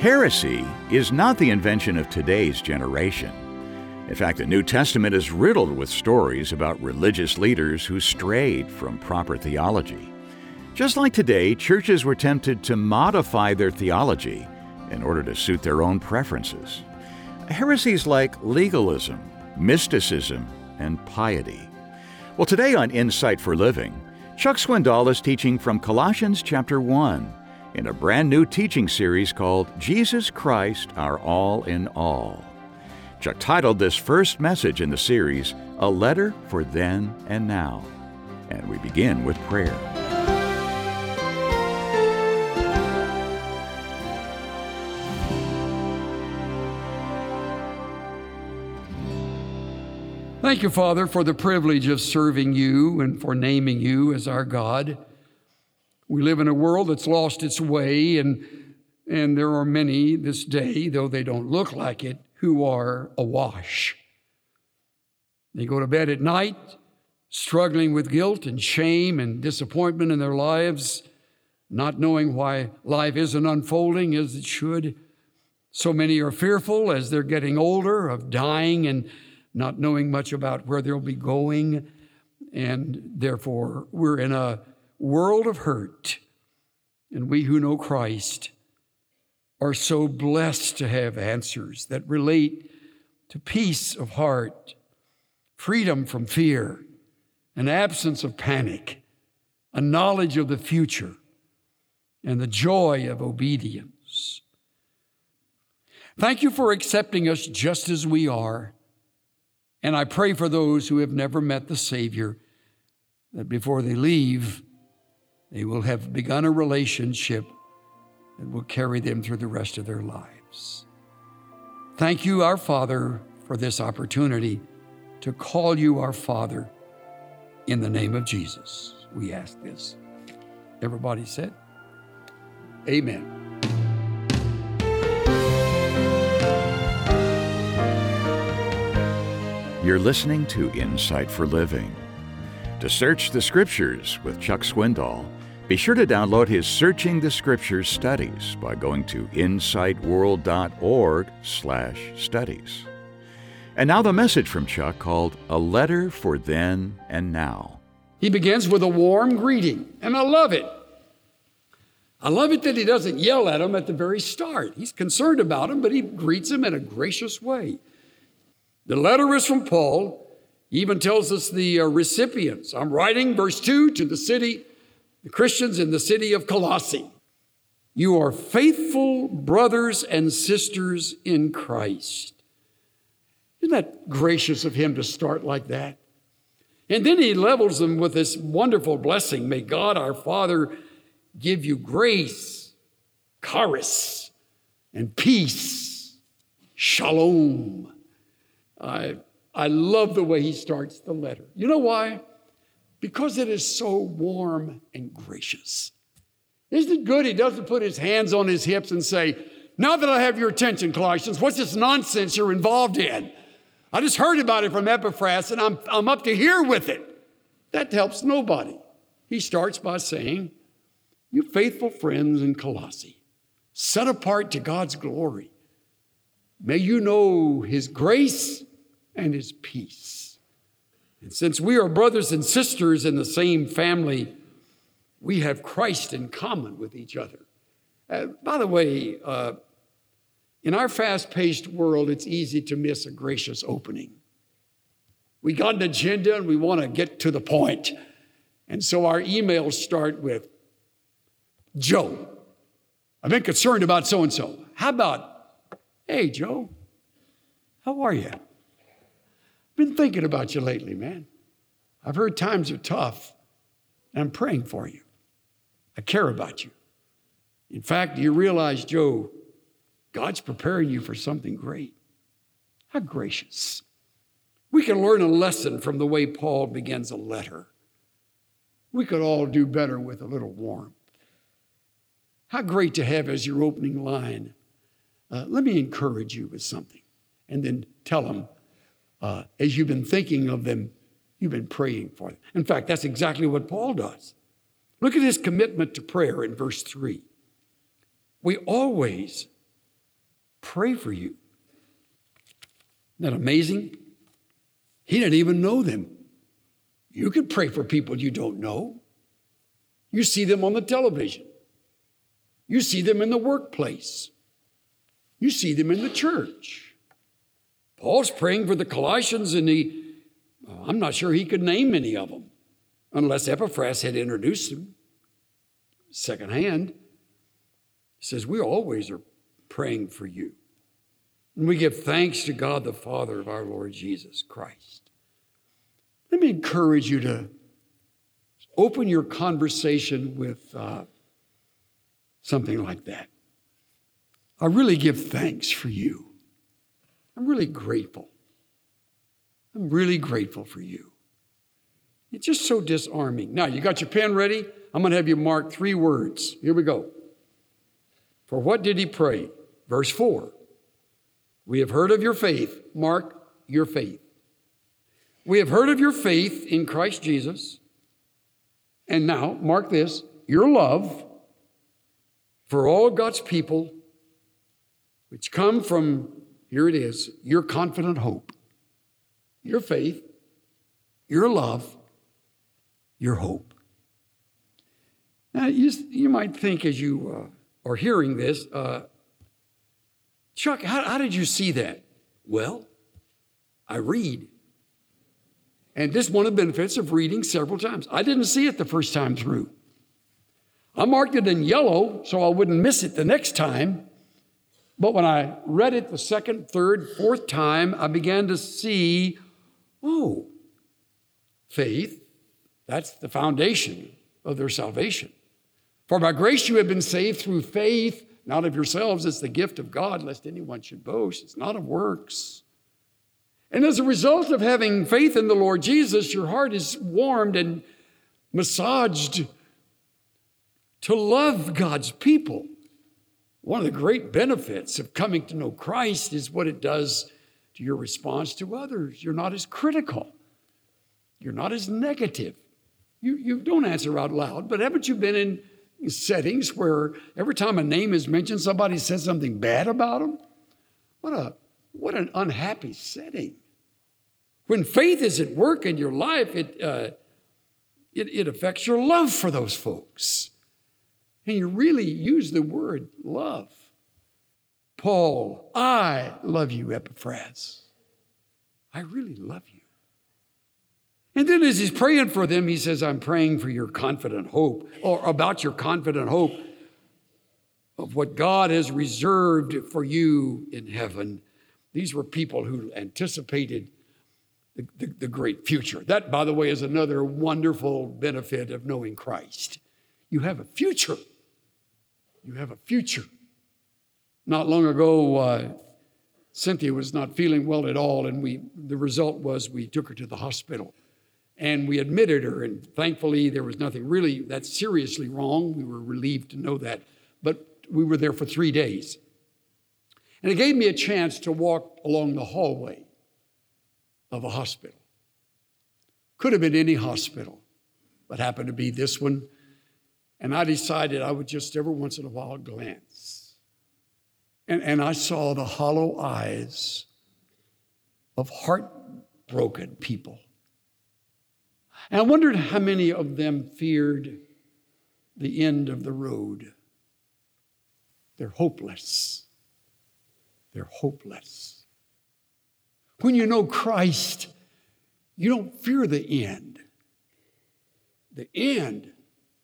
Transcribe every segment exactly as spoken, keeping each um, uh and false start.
Heresy is not the invention of today's generation. In fact, the New Testament is riddled with stories about religious leaders who strayed from proper theology. Just like today, churches were tempted to modify their theology in order to suit their own preferences. Heresies like legalism, mysticism, and piety. Well, today on Insight for Living, Chuck Swindoll is teaching from Colossians chapter one in a brand new teaching series called Jesus Christ, Our All in All. Chuck titled this first message in the series, A Letter for Then and Now. And we begin with prayer. Thank you, Father, for the privilege of serving you and for naming you as our God. We live in a world that's lost its way, and, and there are many this day, though they don't look like it, who are awash. They go to bed at night struggling with guilt and shame and disappointment in their lives, not knowing why life isn't unfolding as it should. So many are fearful as they're getting older of dying and not knowing much about where they'll be going. And therefore, we're in a world of hurt. And we who know Christ are so blessed to have answers that relate to peace of heart, freedom from fear, an absence of panic, a knowledge of the future, and the joy of obedience. Thank you for accepting us just as we are. And I pray for those who have never met the Savior, that before they leave, they will have begun a relationship that will carry them through the rest of their lives. Thank you, our Father, for this opportunity to call you our Father. In the name of Jesus, we ask this. Everybody said, amen. You're listening to Insight for Living. To search the Scriptures with Chuck Swindoll, be sure to download his Searching the Scriptures studies by going to insightworld.org slash studies. And now the message from Chuck called A Letter for Then and Now. He begins with a warm greeting, and I love it. I love it that he doesn't yell at them at the very start. He's concerned about them, but he greets them in a gracious way. The letter is from Paul. He even tells us the uh, recipients. I'm writing, verse two, to the city, the Christians in the city of Colossae. You are faithful brothers and sisters in Christ. Isn't that gracious of him to start like that? And then he levels them with this wonderful blessing. May God our Father give you grace, charis, and peace, shalom. I, I love the way he starts the letter. You know why? Because it is so warm and gracious. Isn't it good he doesn't put his hands on his hips and say, now that I have your attention, Colossians, what's this nonsense you're involved in? I just heard about it from Epaphras, and I'm, I'm up to here with it. That helps nobody. He starts by saying, you faithful friends in Colossae, set apart to God's glory, may you know his grace and his peace. And since we are brothers and sisters in the same family, we have Christ in common with each other. Uh, by the way, uh, in our fast-paced world, it's easy to miss a gracious opening. We got an agenda and we want to get to the point. And so our emails start with, Joe, I've been concerned about so-and-so. How about, hey, Joe, how are you? Been thinking about you lately, man. I've heard times are tough, and I'm praying for you. I care about you. In fact, do you realize, Joe, God's preparing you for something great? How gracious. We can learn a lesson from the way Paul begins a letter. We could all do better with a little warmth. How great to have as your opening line, uh, let me encourage you with something, and then tell them, Uh, as you've been thinking of them, you've been praying for them. In fact, that's exactly what Paul does. Look at his commitment to prayer in verse three. We always pray for you. Isn't that amazing? He didn't even know them. You can pray for people you don't know. You see them on the television. You see them in the workplace. You see them in the church. Paul's praying for the Colossians, and he, I'm not sure he could name any of them, unless Epaphras had introduced them secondhand. He says, we always are praying for you. And we give thanks to God, the Father of our Lord Jesus Christ. Let me encourage you to open your conversation with uh, something like that. I really give thanks for you. I'm really grateful. I'm really grateful for you. It's just so disarming. Now, you got your pen ready? I'm going to have you mark three words. Here we go. For what did he pray? Verse four. We have heard of your faith. Mark your faith. We have heard of your faith in Christ Jesus. And now, mark this, your love for all God's people, which come from, here it is, your confident hope. Your faith, your love, your hope. Now, you, you might think as you uh, are hearing this, uh, Chuck, how, how did you see that? Well, I read. And this is one of the benefits of reading several times. I didn't see it the first time through. I marked it in yellow so I wouldn't miss it the next time. But when I read it the second, third, fourth time, I began to see, oh, faith, that's the foundation of their salvation. For by grace you have been saved through faith, not of yourselves. It's the gift of God, lest anyone should boast. It's not of works. And as a result of having faith in the Lord Jesus, your heart is warmed and massaged to love God's people. One of the great benefits of coming to know Christ is what it does to your response to others. You're not as critical. You're not as negative. You, you don't answer out loud, but haven't you been in settings where every time a name is mentioned, somebody says something bad about them? What a what an unhappy setting. When faith is at work in your life, it, uh, it, it affects your love for those folks. And you really use the word love. Paul, I love you, Epaphras. I really love you. And then as he's praying for them, he says, I'm praying for your confident hope, or about your confident hope of what God has reserved for you in heaven. These were people who anticipated the, the, the great future. That, by the way, is another wonderful benefit of knowing Christ. You have a future. You have a future. Not long ago, uh, Cynthia was not feeling well at all, and we the result was we took her to the hospital. And we admitted her, and thankfully there was nothing really that seriously wrong. We were relieved to know that. But we were there for three days. And it gave me a chance to walk along the hallway of a hospital. Could have been any hospital, but happened to be this one. And I decided I would just every once in a while glance. And, and I saw the hollow eyes of heartbroken people. And I wondered how many of them feared the end of the road. They're hopeless. They're hopeless. When you know Christ, you don't fear the end. The end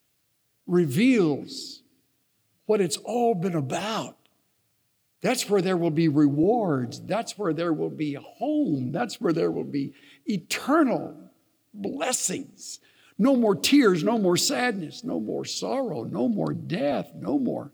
reveals what it's all been about. That's where there will be rewards. That's where there will be a home. That's where there will be eternal blessings. No more tears, no more sadness, no more sorrow, no more death, no more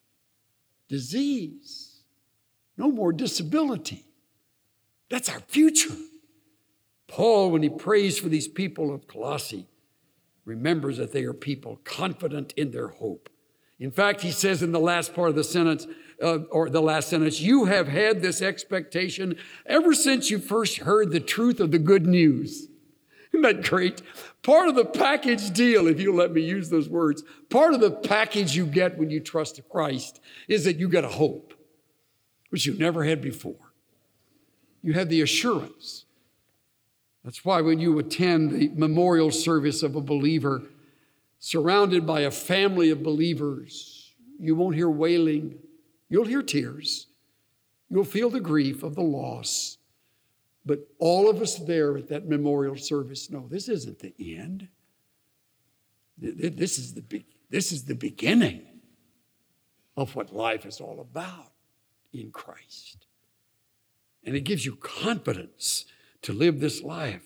disease, no more disability. That's our future. Paul, when he prays for these people of Colossae, remembers that they are people confident in their hope. In fact, he says in the last part of the sentence, uh, or the last sentence, you have had this expectation ever since you first heard the truth of the good news. Isn't that great? Part of the package deal, if you'll let me use those words, part of the package you get when you trust Christ is that you get a hope. which you never had before. You have the assurance. That's why when you attend the memorial service of a believer, surrounded by a family of believers, you won't hear wailing. You'll hear tears. You'll feel the grief of the loss. But all of us there at that memorial service know this isn't the end. This is the, be- this is the beginning of what life is all about in Christ. And it gives you confidence to live this life.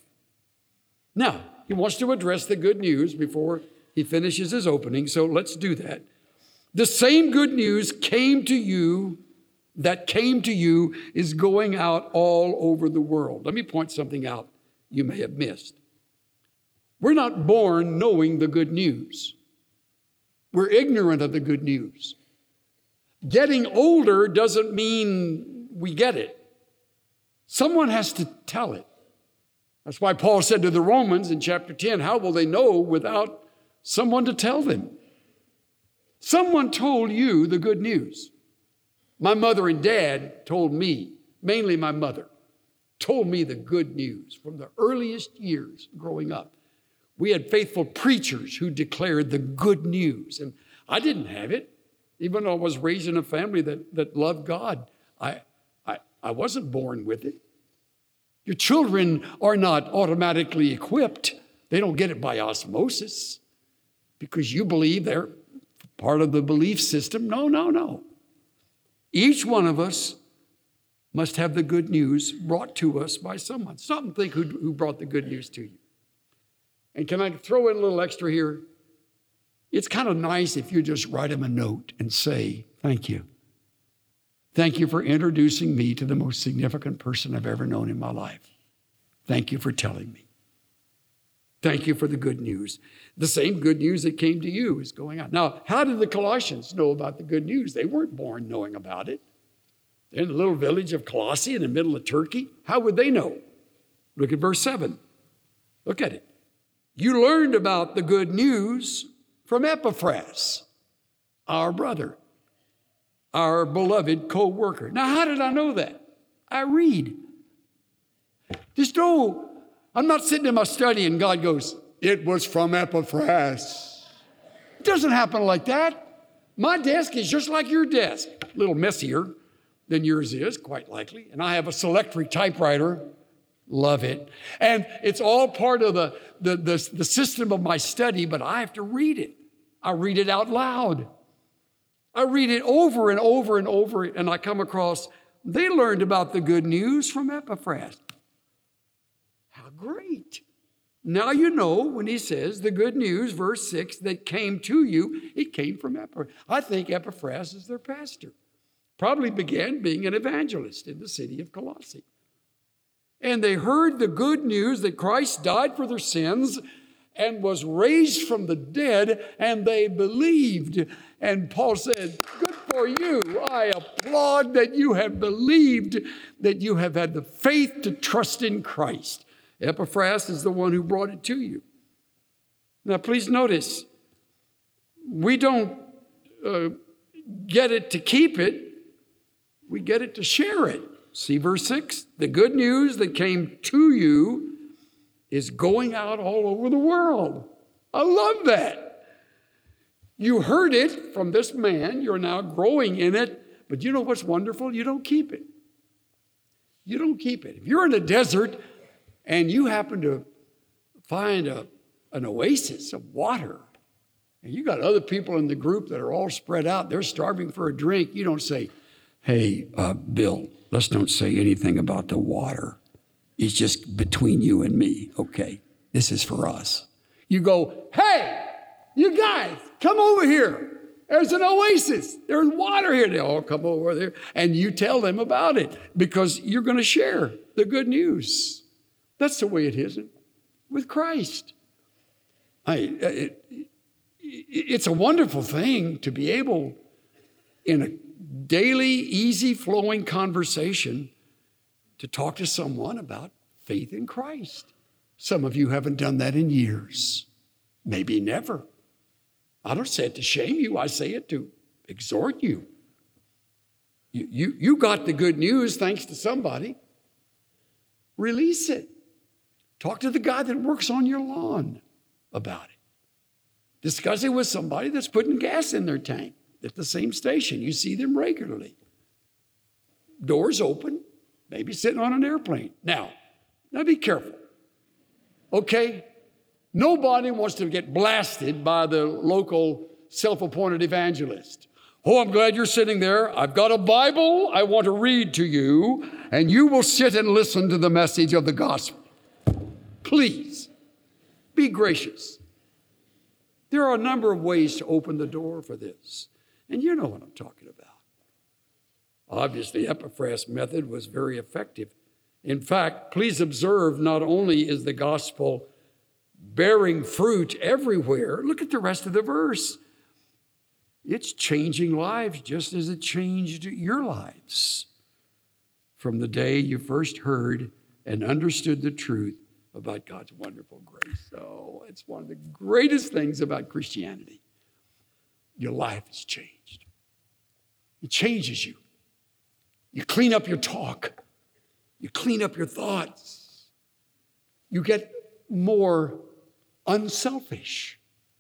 Now, he wants to address the good news before he finishes his opening, so let's do that. The same good news came to you, that came to you is going out all over the world. Let me point something out you may have missed. We're not born knowing the good news. We're ignorant of the good news. Getting older doesn't mean we get it. Someone has to tell it. That's why Paul said to the Romans in chapter ten, how will they know without someone to tell them? Someone told you the good news. My mother and dad told me, mainly my mother, told me the good news from the earliest years growing up. We had faithful preachers who declared the good news, and I didn't have it. Even though I was raised in a family that, that loved God, I, I, I wasn't born with it. Your children are not automatically equipped. They don't get it by osmosis because you believe they're part of the belief system. No, no, no. Each one of us must have the good news brought to us by someone. Stop and think who, who brought the good news to you. And can I throw in a little extra here? It's kind of nice if you just write them a note and say, thank you. Thank you for introducing me to the most significant person I've ever known in my life. Thank you for telling me. Thank you for the good news. The same good news that came to you is going on. Now, how did the Colossians know about the good news? They weren't born knowing about it. They're in the little village of Colossae in the middle of Turkey. How would they know? Look at verse seven. Look at it. You learned about the good news from Epaphras, our brother, our beloved co-worker. Now, how did I know that? I read. Just know, I'm not sitting in my study and God goes, it was from Epaphras. It doesn't happen like that. My desk is just like your desk, a little messier than yours is, quite likely. And I have a Selectric typewriter. Love it. And it's all part of the, the, the, the system of my study, but I have to read it. I read it out loud. I read it over and over and over, and I come across, they learned about the good news from Epaphras. How great. Now you know when he says the good news, verse six, that came to you, it came from Epaphras. I think Epaphras is their pastor. Probably began being an evangelist in the city of Colossae. And they heard the good news that Christ died for their sins and was raised from the dead, and they believed. And Paul said, good for you. I applaud that you have believed, that you have had the faith to trust in Christ. Epaphras is the one who brought it to you. Now, please notice, we don't uh, get it to keep it. We get it to share it. See verse six? The good news that came to you is going out all over the world. I love that. You heard it from this man. You're now growing in it. But you know what's wonderful? You don't keep it. You don't keep it. If you're in a desert and you happen to find a, an oasis of water, and you got other people in the group that are all spread out, they're starving for a drink, you don't say, hey, uh, Bill, let's don't say anything about the water. It's just between you and me, okay? This is for us. You go, hey, you guys, come over here. There's an oasis. There's water here. They all come over there, and you tell them about it because you're going to share the good news. That's the way it is with Christ. I, it, it's a wonderful thing to be able, in a daily, easy-flowing conversation, to talk to someone about faith in Christ. Some of you haven't done that in years, maybe never. I don't say it to shame you. I say it to exhort you. You, you, you got the good news thanks to somebody. Release it. Talk to the guy that works on your lawn about it. Discuss it with somebody that's putting gas in their tank at the same station. You see them regularly. Doors open, maybe sitting on an airplane. Now, now be careful. Okay? Nobody wants to get blasted by the local self-appointed evangelist. Oh, I'm glad you're sitting there. I've got a Bible I want to read to you, and you will sit and listen to the message of the gospel. Please, be gracious. There are a number of ways to open the door for this, and you know what I'm talking about. Obviously, Epaphras' method was very effective. In fact, please observe, not only is the gospel bearing fruit everywhere, look at the rest of the verse. It's changing lives just as it changed your lives from the day you first heard and understood the truth about God's wonderful grace. So it's one of the greatest things about Christianity. Your life has changed. It changes you. You clean up your talk. You clean up your thoughts. You get more unselfish.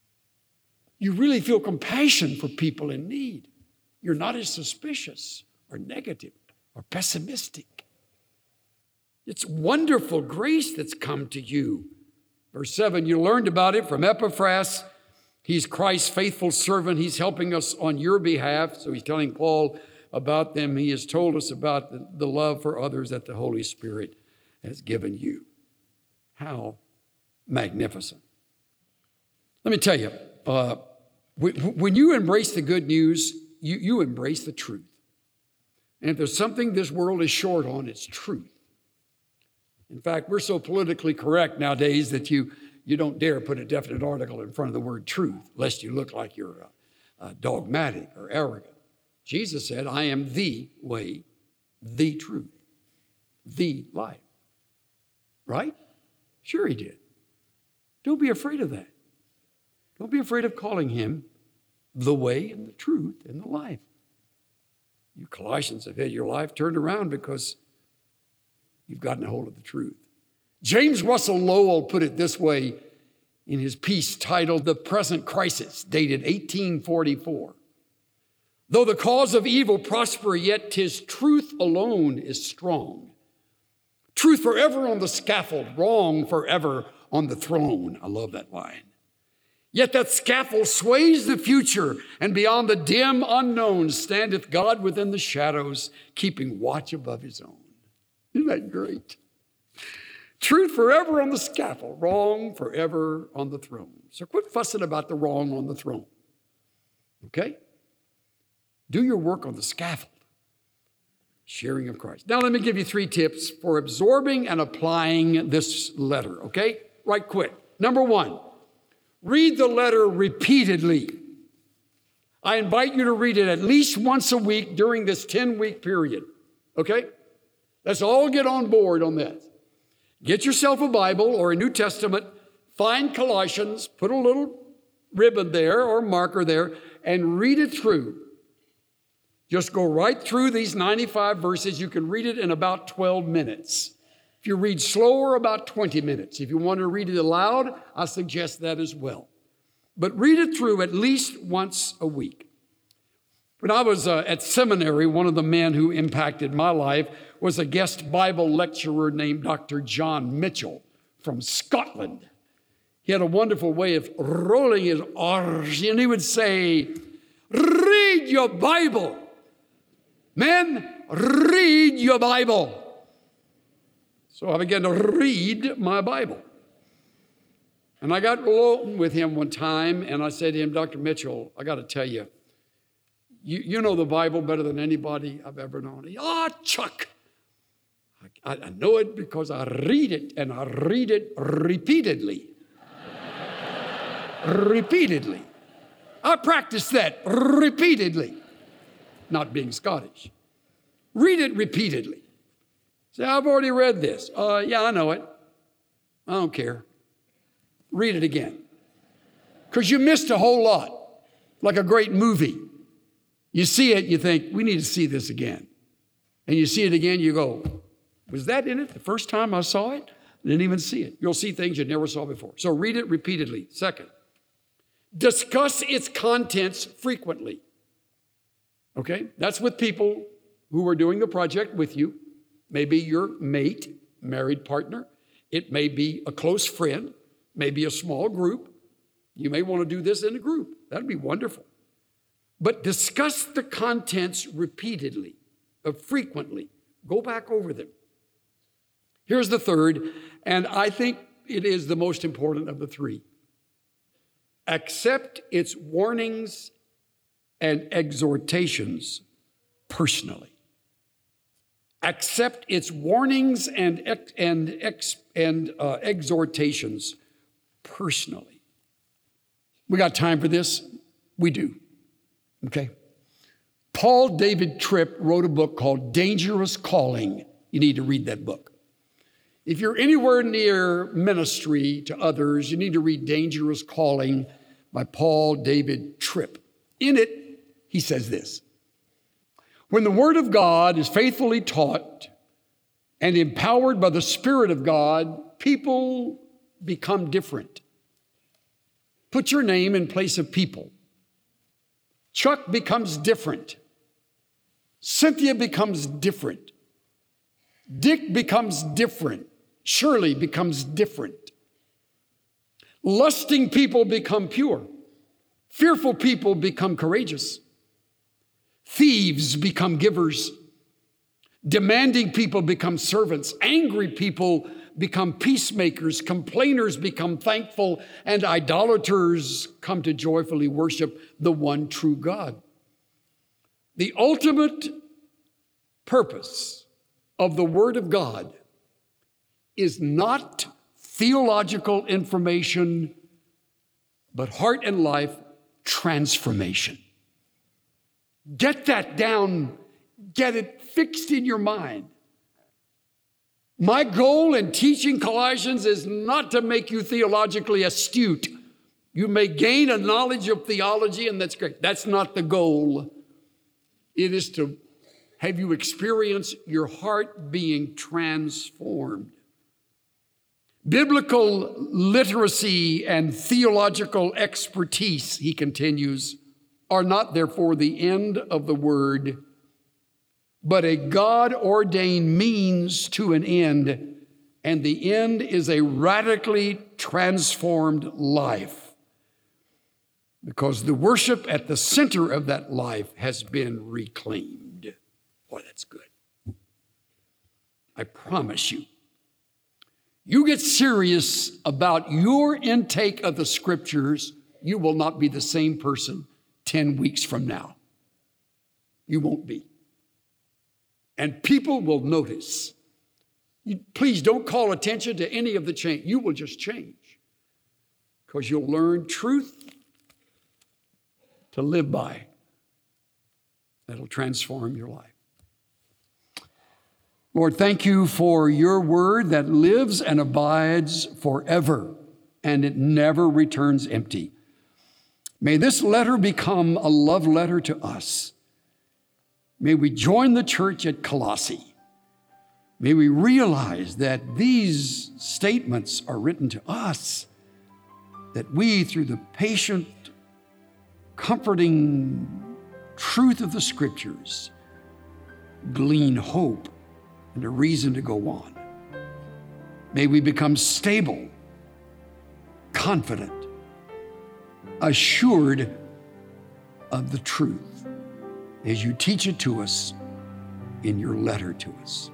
You really feel compassion for people in need. You're not as suspicious or negative or pessimistic. It's wonderful grace that's come to you. Verse seven, you learned about it from Epaphras. He's Christ's faithful servant. He's helping us on your behalf. So he's telling Paul about them. He has told us about the, the love for others that the Holy Spirit has given you. How magnificent. Let me tell you, uh, when you embrace the good news, you, you embrace the truth. And if there's something this world is short on, it's truth. In fact, we're so politically correct nowadays that you, you don't dare put a definite article in front of the word truth, lest you look like you're uh, uh, dogmatic or arrogant. Jesus said, I am the way, the truth, the life. Right? Sure he did. Don't be afraid of that. Don't be afraid of calling him the way and the truth and the life. You Colossians have had your life turned around because you've gotten a hold of the truth. James Russell Lowell put it this way in his piece titled The Present Crisis, dated eighteen forty-four. Though the cause of evil prosper, yet 'tis truth alone is strong. Truth forever on the scaffold, wrong forever on the throne. I love that line. Yet that scaffold sways the future, and beyond the dim unknown standeth God within the shadows, keeping watch above his own. Isn't that great? Truth forever on the scaffold, wrong forever on the throne. So quit fussing about the wrong on the throne. Okay? Do your work on the scaffold. Sharing of Christ. Now let me give you three tips for absorbing and applying this letter, okay? Right quick. Number one, read the letter repeatedly. I invite you to read it at least once a week during this ten-week period, okay? Let's all get on board on this. Get yourself a Bible or a New Testament, find Colossians, put a little ribbon there or marker there, and read it through. Just go right through these ninety-five verses. You can read it in about twelve minutes. If you read slower, about twenty minutes. If you want to read it aloud, I suggest that as well. But read it through at least once a week. When I was uh, at seminary, one of the men who impacted my life was a guest Bible lecturer named Doctor John Mitchell from Scotland. He had a wonderful way of rolling his R's, and he would say, read your Bible. Men, read your Bible. So I began to read my Bible. And I got alone with him one time, and I said to him, Doctor Mitchell, I got to tell you, you, you know the Bible better than anybody I've ever known. He, ah, Chuck, I, I know it because I read it, and I read it repeatedly. Repeatedly. I practice that repeatedly. Not being Scottish. Read it repeatedly. Say, I've already read this. Uh, yeah, I know it. I don't care. Read it again. Because you missed a whole lot. Like a great movie. You see it, you think, we need to see this again. And you see it again, you go, was that in it the first time I saw it? I didn't even see it. You'll see things you never saw before. So read it repeatedly. Second, discuss its contents frequently. Okay? That's with people who are doing the project with you. Maybe your mate, married partner. It may be a close friend, maybe a small group. You may want to do this in a group. That'd be wonderful. But discuss the contents repeatedly, uh, frequently. Go back over them. Here's the third, and I think it is the most important of the three. Accept its warnings and exhortations personally. Accept its warnings and ex- and ex- and uh, exhortations personally. We got time for this? We do. Okay. Paul David Tripp wrote a book called Dangerous Calling. You need to read that book. If you're anywhere near ministry to others, you need to read Dangerous Calling by Paul David Tripp. In it, he says this: when the Word of God is faithfully taught and empowered by the Spirit of God, people become different. Put your name in place of people. Chuck becomes different. Cynthia becomes different. Dick becomes different. Shirley becomes different. Lusting people become pure. Fearful people become courageous. Thieves become givers. Demanding people become servants. Angry people become peacemakers. Complainers become thankful. And idolaters come to joyfully worship the one true God. The ultimate purpose of the Word of God is not theological information, but heart and life transformation. Get that down, get it fixed in your mind. My goal in teaching Colossians is not to make you theologically astute. You may gain a knowledge of theology, and that's great. That's not the goal. It is to have you experience your heart being transformed. Biblical literacy and theological expertise, he continues, are not therefore the end of the word, but a God-ordained means to an end, and the end is a radically transformed life, because the worship at the center of that life has been reclaimed. Boy, that's good. I promise you, you get serious about your intake of the Scriptures, you will not be the same person ten weeks from now. You won't be. And people will notice. You, please don't call attention to any of the change. You will just change, because you'll learn truth to live by. That'll transform your life. Lord, thank you for your word that lives and abides forever, and it never returns empty. May this letter become a love letter to us. May we join the church at Colossae. May we realize that these statements are written to us, that we, through the patient, comforting truth of the Scriptures, glean hope and a reason to go on. May we become stable, confident, assured of the truth as you teach it to us in your letter to us.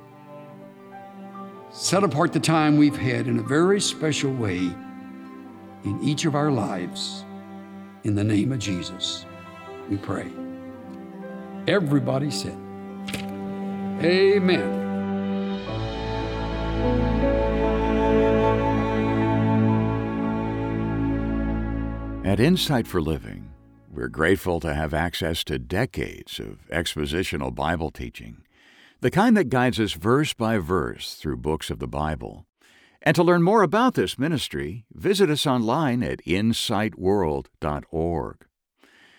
Set apart the time we've had in a very special way in each of our lives. In the name of Jesus, we pray. Everybody said, amen. At Insight for Living, we're grateful to have access to decades of expositional Bible teaching, the kind that guides us verse by verse through books of the Bible. And to learn more about this ministry, visit us online at insight world dot org.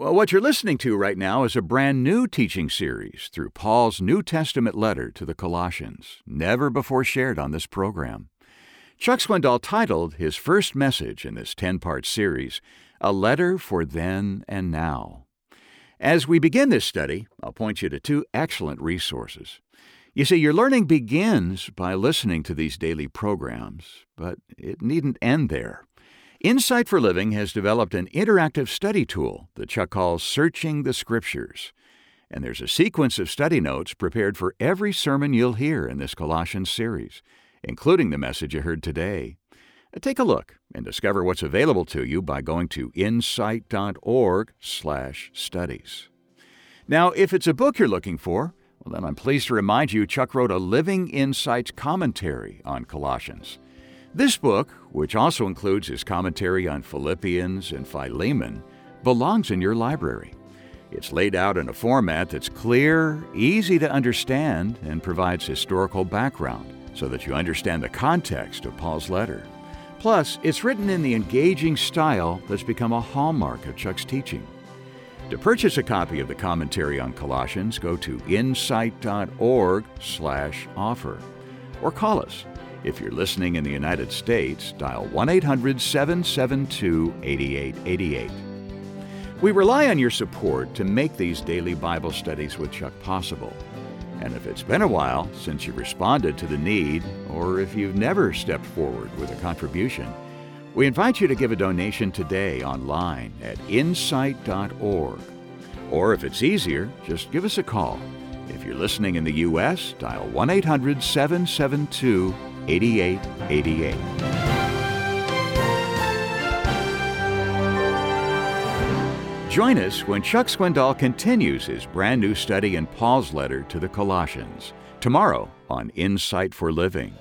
Well, what you're listening to right now is a brand new teaching series through Paul's New Testament letter to the Colossians, never before shared on this program. Chuck Swindoll titled his first message in this ten-part series, A Letter for Then and Now. As we begin this study, I'll point you to two excellent resources. You see, your learning begins by listening to these daily programs, but it needn't end there. Insight for Living has developed an interactive study tool that Chuck calls Searching the Scriptures. And there's a sequence of study notes prepared for every sermon you'll hear in this Colossians series, including the message you heard today. Take a look and discover what's available to you by going to insight.org slash studies. Now, if it's a book you're looking for, well, then I'm pleased to remind you Chuck wrote a Living Insights commentary on Colossians. This book, which also includes his commentary on Philippians and Philemon, belongs in your library. It's laid out in a format that's clear, easy to understand, and provides historical background so that you understand the context of Paul's letter. Plus, it's written in the engaging style that's become a hallmark of Chuck's teaching. To purchase a copy of the commentary on Colossians, go to insight.org slash offer or call us. If you're listening in the United States, dial one eight hundred seven seven two eight eight eight eight. We rely on your support to make these daily Bible studies with Chuck possible. And if it's been a while since you responded to the need, or if you've never stepped forward with a contribution, we invite you to give a donation today online at insight dot org. Or if it's easier, just give us a call. If you're listening in the U S, dial one eight hundred seven seven two eight eight eight eight. Join us when Chuck Swindoll continues his brand new study in Paul's letter to the Colossians, tomorrow on Insight for Living.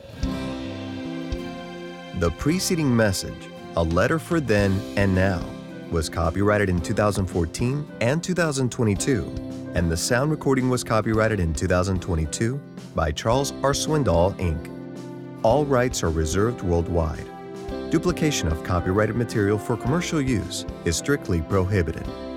The preceding message, A Letter for Then and Now, was copyrighted in two thousand fourteen and two thousand twenty-two, and the sound recording was copyrighted in two thousand twenty-two by Charles R. Swindoll, Incorporated. All rights are reserved worldwide. Duplication of copyrighted material for commercial use is strictly prohibited.